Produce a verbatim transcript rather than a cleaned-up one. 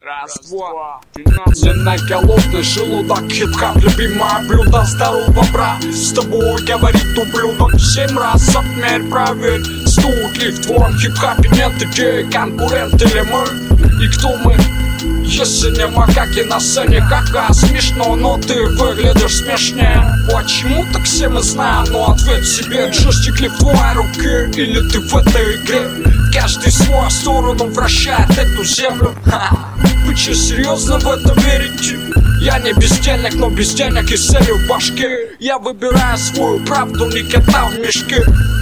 Раз, два, длинный голодный желудок, хип-хап, любимое блюдо, здорово, брат. С тобой говорит ублюдок, семь раз отмерь, проверь. Стоит ли в твоем хип-хапе нет идеи, конкурент или мы? И кто мы? Если не макаки на сцене, ха-ха, смешно, но ты выглядишь смешнее. Почему так все мы знаем, но ответь себе, джойстик ли в твоей руке, или ты в этой игре? Каждый в свою сторону вращает эту землю. Ха-ха. Вы че, серьезно в это верите? Я не бездельник, но без денег и целью в башке. Я выбираю свою правду, не кота в мешке.